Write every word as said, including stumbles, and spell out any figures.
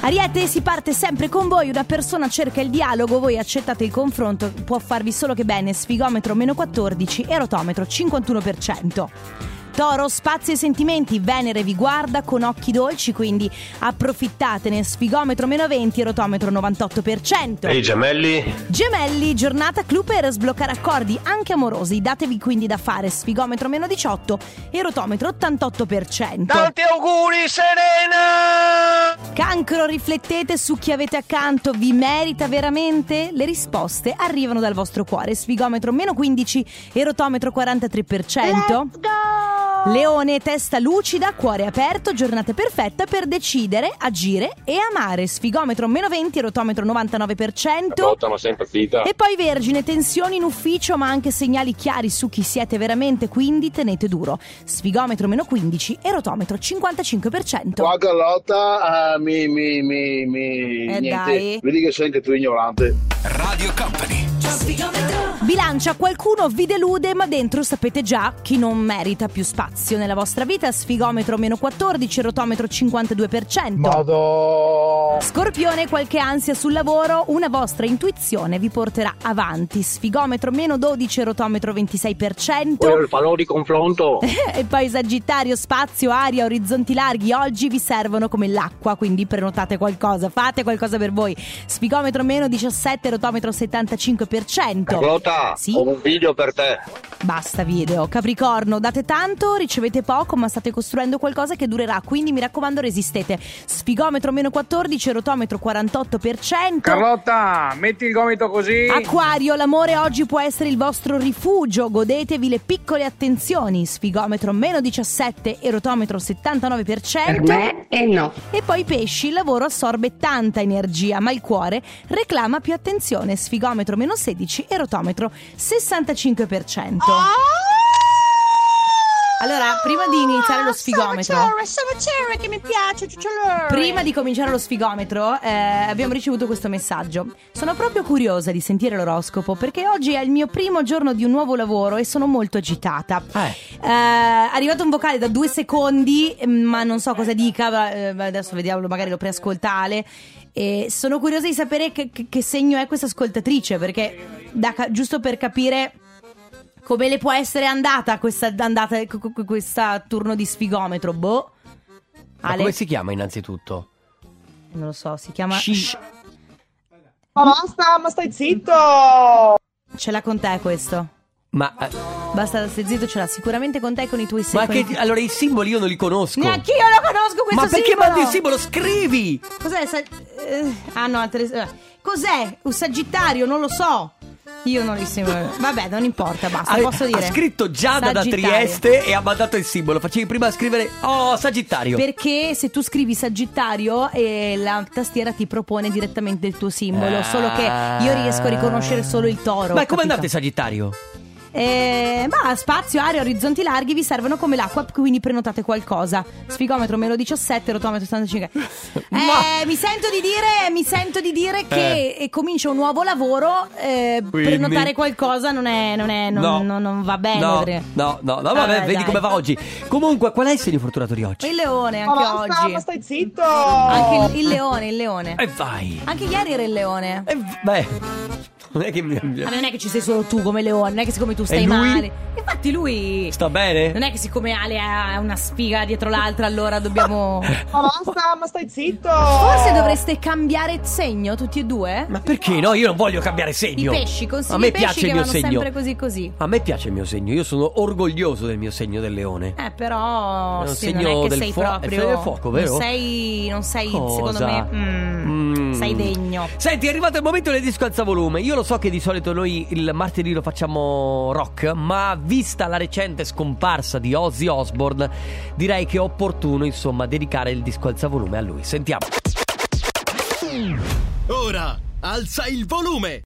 Ariete, si parte sempre con voi, una persona cerca il dialogo, voi accettate il confronto, può farvi solo che bene. Sfigometro meno quattordici e rotometro cinquantuno per cento. Toro, spazio e sentimenti, Venere vi guarda con occhi dolci, quindi approfittatene. Sfigometro meno venti e rotometro novantotto per cento. Ehi gemelli. Gemelli, giornata clou per sbloccare accordi anche amorosi, datevi quindi da fare. Sfigometro meno diciotto e rotometro ottantotto per cento. Tanti auguri Serena. Cancro, riflettete su chi avete accanto, vi merita veramente? Le risposte arrivano dal vostro cuore. Sfigometro meno quindici e rotometro quarantatré per cento. Let's go! Leone, testa lucida, cuore aperto, giornata perfetta per decidere, agire e amare. Sfigometro meno venti e rotometro novantanove per cento. Lotta, ma sei impazzita. E poi Vergine, tensioni in ufficio ma anche segnali chiari su chi siete veramente, quindi tenete duro. Sfigometro meno quindici e rotometro cinquantacinque per cento. Qua Carlotta, uh, mi, mi, mi, mi Eh, niente, dai. vedi che sei anche tu ignorante. Radio Company. Bilancia, qualcuno vi delude ma dentro sapete già chi non merita più spazio nella vostra vita. Sfigometro meno quattordici, rotometro cinquantadue per cento. Vado. Scorpione, qualche ansia sul lavoro, una vostra intuizione vi porterà avanti. Sfigometro meno dodici, rotometro ventisei per cento. Il pallone di confronto. E poi Sagittario, spazio, aria, orizzonti larghi oggi vi servono come l'acqua, quindi prenotate qualcosa, fate qualcosa per voi. Sfigometro meno diciassette, rotometro settantacinque per cento. Carlotta, Sì? ho un video per te. Basta video. Capricorno, date tanto, ricevete poco, ma state costruendo qualcosa che durerà, quindi mi raccomando resistete. Sfigometro meno quattordici, rotometro quarantotto per cento. Carlotta, metti il gomito così. Acquario, l'amore oggi può essere il vostro rifugio, godetevi le piccole attenzioni. Sfigometro meno diciassette e rotometro settantanove per cento. Per me è no. E poi pesci, il lavoro assorbe tanta energia, ma il cuore reclama più attenzione. Sfigometro meno sedici e rotometro sessantacinque per cento. Allora, prima di iniziare lo sfigometro, Salvatore, che mi piace, ciucciolore. prima di cominciare lo sfigometro, eh, abbiamo ricevuto questo messaggio. Sono proprio curiosa di sentire l'oroscopo perché oggi è il mio primo giorno di un nuovo lavoro e sono molto agitata. Eh. Eh, è arrivato un vocale da due secondi, ma non so cosa dica. eh, Adesso vediamo, magari lo preascoltale. E sono curiosa di sapere che, che, che segno è questa ascoltatrice, perché da, giusto per capire come le può essere andata questa andata questa turno di sfigometro. Boh. Ma Ale? come si chiama innanzitutto? Non lo so, si chiama Sci- Ma basta, ma stai zitto! Ce l'ha con te questo. Ma, eh, Basta, stai zitto, ce l'ha sicuramente con te, con i tuoi ma segni. che allora i simboli io non li conosco. Neanch'io lo conosco questo Ma perché simbolo. mandi il simbolo? Scrivi! Cos'è? Sa- eh, ah no, altre- eh. Cos'è? Un Sagittario? Non lo so. Io non li sembro. Vabbè, non importa, basta, Ha, posso dire. ha scritto Giada da Sagittario. Trieste e ha mandato il simbolo. Facevi prima scrivere oh Sagittario. Perché se tu scrivi Sagittario e la tastiera ti propone direttamente il tuo simbolo, Ah. solo che io riesco a riconoscere solo il toro. Ma come capito? andate Sagittario? Eh, ma spazio, aria, orizzonti larghi vi servono come l'acqua, quindi prenotate qualcosa. Sfigometro meno diciassette, rotometro settantacinque. Ma- Eh, mi sento di dire, mi sento di dire che eh. comincia un nuovo lavoro. Eh, Quindi? prenotare qualcosa non è, non è, non, No. non, non va bene. No, perché- no, no, no, vabbè, Vabbè, vedi dai. come va oggi. Comunque, qual è il segno fortunato di oggi? Il leone Ma anche basta, oggi. ma stai zitto! Anche il, il leone, il leone. E vai. Anche ieri era il leone. E beh, non è che mi... Ma non è che ci sei solo tu come leone, non è che siccome tu stai E lui? male. Infatti lui Sta bene? non è che siccome Ale ha una sfiga dietro l'altra, allora dobbiamo. Ma basta, ma stai zitto! Forse dovreste cambiare segno tutti e due? Ma perché no? Io non voglio cambiare I segno. pesci, consigli A me i pesci piace che il mio vanno segno. sempre così così. A me piace il mio segno. Io sono orgoglioso del mio segno del leone. Eh però È un sì, segno non è che del sei fuo- è proprio segno del fuoco, vero? Non sei, non sei Cosa? secondo me mm, Mm. sei degno. Senti, è arrivato il momento del disco alza volume. Io lo so che di solito noi il martedì lo facciamo rock, ma vista la recente scomparsa di Ozzy Osbourne, direi che è opportuno, insomma, dedicare il disco alza volume a lui. Sentiamo. Ora alza il volume.